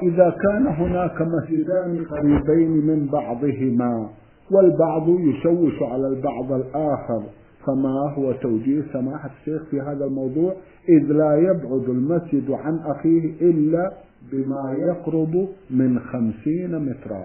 إذا كان هناك مسجدان قريبين من بعضهما والبعض يشوش على البعض الآخر، فما هو توجيه سماحة الشيخ في هذا الموضوع، إذ لا يبعد المسجد عن أخيه إلا بما يقرب من 50 مترا؟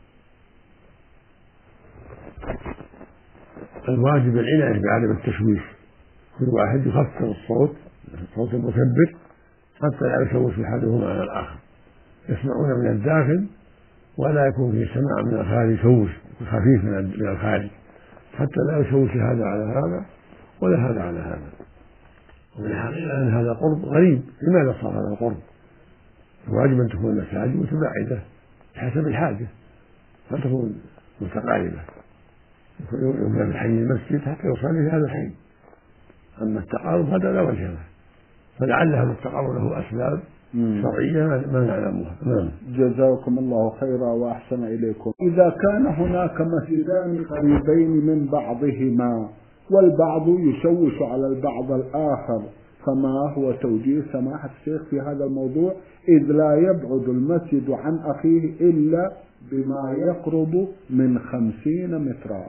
الواجب العناية بعدم التشويش، كل واحد يخفف الصوت المكبر حتى لا يشوش أحدهما على الآخر، يسمعون من الداخل ولا يكون فيه سماع من الخارج شوش خفيف من الخارج، حتى لا يشوش هذا على هذا ولا هذا على هذا. ومن الحقيقة أن هذا قرب غريب. لماذا صار هذا القرب؟ الواجب أن تكون المساجد متباعدة بحسب الحاجة، لا تكون متقاربة، يمنع من حي المسجد حتى يصلي في هذا الحي. أما التقارب هذا لا وجه له، فلعل هذا التقارب له أسباب شرعية ما نعلمها. جزاكم الله خيرا وأحسن إليكم. إذا كان هناك مسجدان قريبين من بعضهما والبعض يشوش على البعض الآخر، فما هو توجيه سماحة الشيخ في هذا الموضوع، إذ لا يبعد المسجد عن أخيه إلا بما يقرب من 50 مترا؟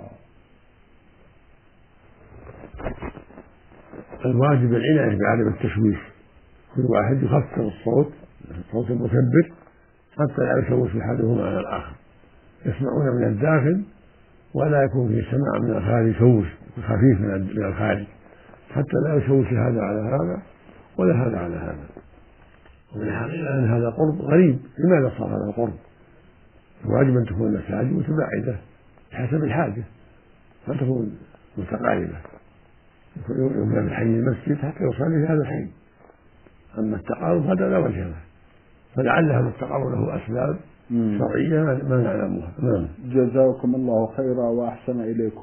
الواجب العناية بعدم التشويش، كل واحد يخفف الصوت المكبر حتى لا يشوش أحدهما على الآخر، يسمعون من الداخل ولا يكون فيه سماع من الخارج شوش خفيف من الخارج، حتى لا يشوش هذا على هذا ولا هذا على هذا. ومن الحقيقة أن هذا قرب غريب. لماذا صار هذا القرب؟ الواجب أن تكون المساجد متباعدة بحسب الحاجة، لا تكون متقاربة، يمنع من حي المسجد حتى يصلي في هذا الحي. أما التقارب هذا لا وجه له، فلعل هذا التقارب له أسباب شرعية ما نعلمها. جزاكم الله خيرا وأحسن إليكم.